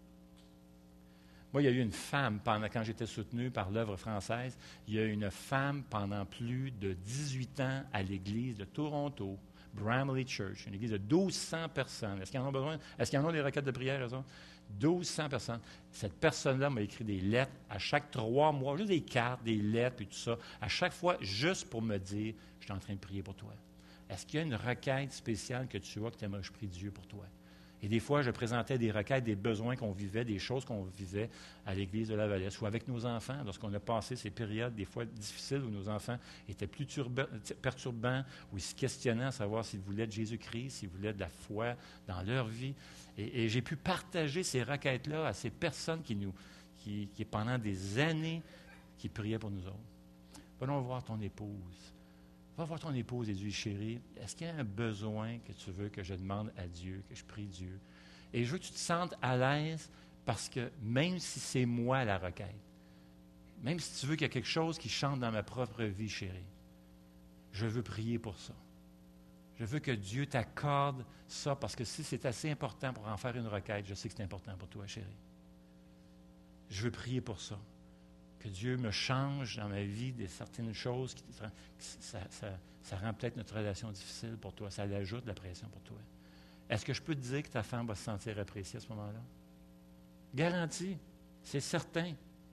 Moi, il y a eu une femme, pendant, quand j'étais soutenu par l'œuvre française, il y a eu une femme pendant plus de dix-huit ans à l'église de Toronto, Bramley Church, une église de douze cents personnes. Est-ce qu'ils en ont besoin? Est-ce qu'ils en ont des requêtes de prière, eux autres? douze cents personnes. Cette personne-là m'a écrit des lettres à chaque trois mois, juste des cartes, des lettres et tout ça, à chaque fois, juste pour me dire, je suis en train de prier pour toi. Est-ce qu'il y a une requête spéciale que tu as que tu aimerais que je prie Dieu pour toi? Et des fois, je présentais des requêtes, des besoins qu'on vivait, des choses qu'on vivait à l'église de la Valette, ou avec nos enfants, lorsqu'on a passé ces périodes, des fois difficiles, où nos enfants étaient plus turba- perturbants, où ils se questionnaient à savoir s'ils voulaient de Jésus-Christ, s'ils voulaient de la foi dans leur vie. Et, et j'ai pu partager ces requêtes-là à ces personnes qui, nous, qui, qui, pendant des années, qui priaient pour nous autres. Venons voir ton épouse. Va voir ton épouse et dis, chérie, est-ce qu'il y a un besoin que tu veux que je demande à Dieu, que je prie Dieu? Et je veux que tu te sentes à l'aise parce que même si c'est moi la requête, même si tu veux qu'il y a quelque chose qui chante dans ma propre vie, chérie, je veux prier pour ça. Je veux que Dieu t'accorde ça parce que si c'est assez important pour en faire une requête, je sais que c'est important pour toi, chérie. Je veux prier pour ça. Que Dieu me change dans ma vie de certaines choses, qui, ça, ça, ça rend peut-être notre relation difficile pour toi, ça l'ajoute de la pression pour toi. Est-ce que je peux te dire que ta femme va se sentir appréciée à ce moment-là? Garanti, c'est certain.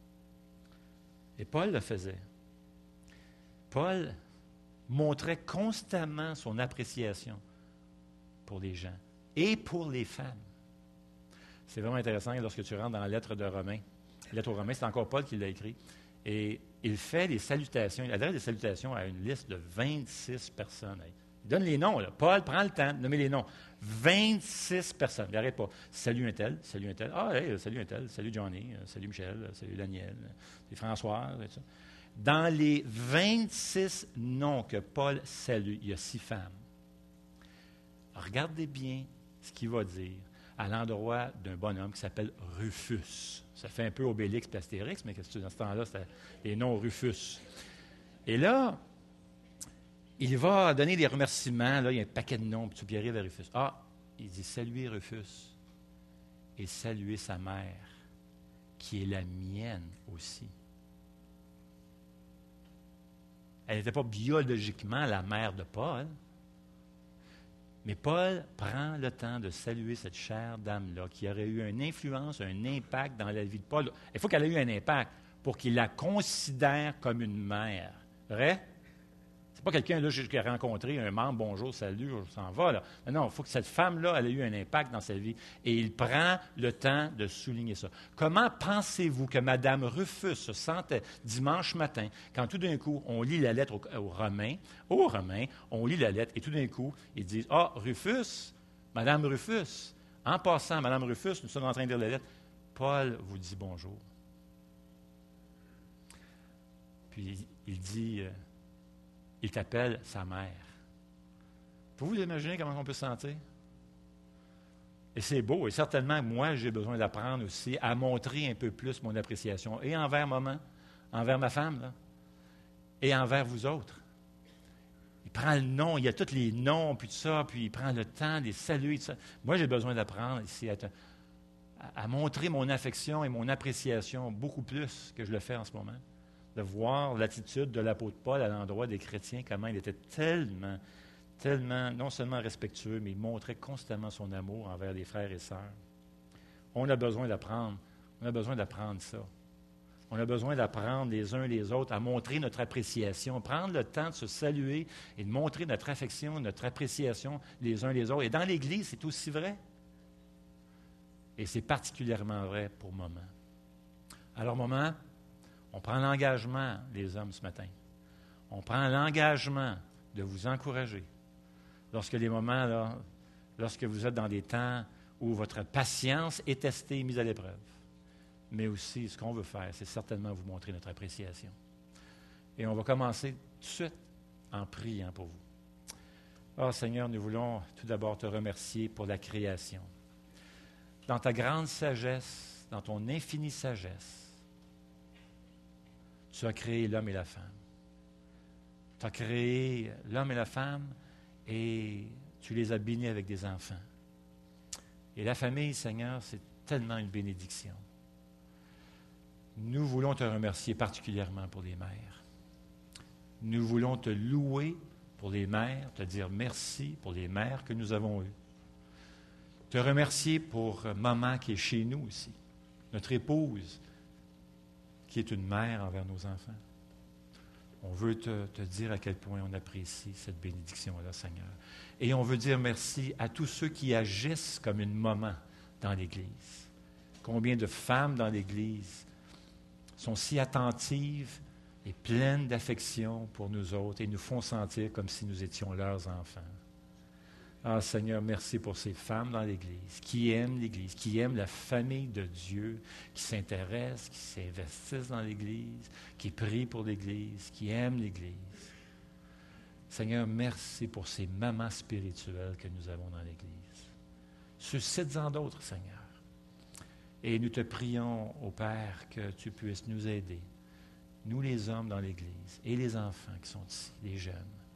Et Paul le faisait. Paul montrait constamment son appréciation pour les gens et pour les femmes. C'est vraiment intéressant lorsque tu rentres dans la lettre de Romains. La lettre aux Romains, c'est encore Paul qui l'a écrit. Et il fait les salutations, il adresse des salutations à une liste de vingt-six personnes. Il donne les noms, là. Paul prend le temps de nommer les noms. vingt-six personnes. Il n'arrête pas. Salut un tel, salut un tel. Ah, hey, salut un tel, salut Johnny, salut Michel, salut Daniel, salut François, et tout ça. Dans les vingt-six noms que Paul salue, il y a six femmes. Regardez bien ce qu'il va dire à l'endroit d'un bonhomme qui s'appelle Rufus. Ça fait un peu Obélix et Astérix, mais dans ce temps-là, c'était les noms Rufus. Et là, il va donner des remerciements. Là, il y a un paquet de noms, puis tu arrives à Rufus. Ah, il dit « Saluez Rufus et saluez sa mère, qui est la mienne aussi. » Elle n'était pas biologiquement la mère de Paul, mais Paul prend le temps de saluer cette chère dame-là qui aurait eu une influence, un impact dans la vie de Paul. Il faut qu'elle ait eu un impact pour qu'il la considère comme une mère. Vrai? C'est pas quelqu'un là, qui a rencontré un membre, bonjour, salut, je s'en va. Là. Mais non, il faut que cette femme-là, elle ait eu un impact dans sa vie. Et il prend le temps de souligner ça. Comment pensez-vous que Mme Rufus se sentait dimanche matin, quand tout d'un coup, on lit la lettre aux, aux Romains, aux Romains, on lit la lettre, et tout d'un coup, ils disent, « Ah, Rufus, Mme Rufus, en passant, Mme Rufus, nous sommes en train de lire la lettre, Paul vous dit bonjour. » Puis il dit... Euh, il t'appelle sa mère. Pouvez-vous imaginer comment on peut se sentir? Et c'est beau, et certainement, moi, j'ai besoin d'apprendre aussi à montrer un peu plus mon appréciation, et envers maman, envers ma femme, là, et envers vous autres. Il prend le nom, il y a tous les noms, puis tout ça, puis il prend le temps, les saluts, tout ça. Moi, j'ai besoin d'apprendre ici à, à, à montrer mon affection et mon appréciation beaucoup plus que je le fais en ce moment. De voir l'attitude de l'apôtre Paul à l'endroit des chrétiens, comment il était tellement, tellement, non seulement respectueux, mais il montrait constamment son amour envers les frères et sœurs. On a besoin d'apprendre, on a besoin d'apprendre ça. On a besoin d'apprendre les uns les autres à montrer notre appréciation, prendre le temps de se saluer et de montrer notre affection, notre appréciation les uns les autres. Et dans l'Église, c'est aussi vrai. Et c'est particulièrement vrai pour Maman. Alors, Maman, on prend l'engagement, les hommes, ce matin. On prend l'engagement de vous encourager. Lorsque les moments, là, lorsque vous êtes dans des temps où votre patience est testée et mise à l'épreuve. Mais aussi, ce qu'on veut faire, c'est certainement vous montrer notre appréciation. Et on va commencer tout de suite en priant pour vous. Oh Seigneur, nous voulons tout d'abord te remercier pour la création. Dans ta grande sagesse, dans ton infinie sagesse, tu as créé l'homme et la femme. Tu as créé l'homme et la femme et tu les as bénis avec des enfants. Et la famille, Seigneur, c'est tellement une bénédiction. Nous voulons te remercier particulièrement pour les mères. Nous voulons te louer pour les mères, te dire merci pour les mères que nous avons eues. Te remercier pour Maman qui est chez nous aussi, notre épouse qui est une mère envers nos enfants. On veut te, te dire à quel point on apprécie cette bénédiction-là, Seigneur. Et on veut dire merci à tous ceux qui agissent comme une maman dans l'Église. Combien de femmes dans l'Église sont si attentives et pleines d'affection pour nous autres et nous font sentir comme si nous étions leurs enfants. Ah Seigneur, merci pour ces femmes dans l'Église, qui aiment l'Église, qui aiment la famille de Dieu, qui s'intéressent, qui s'investissent dans l'Église, qui prient pour l'Église, qui aiment l'Église. Seigneur, merci pour ces mamans spirituelles que nous avons dans l'Église. Suscite-en d'autres, Seigneur. Et nous te prions, ô Père, que tu puisses nous aider, nous les hommes dans l'Église et les enfants qui sont ici, les jeunes.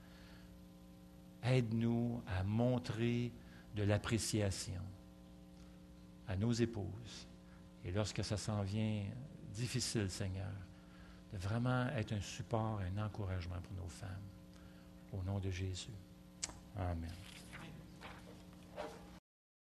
Aide-nous à montrer de l'appréciation à nos épouses. Et lorsque ça s'en vient difficile, Seigneur, de vraiment être un support, un encouragement pour nos femmes. Au nom de Jésus. Amen.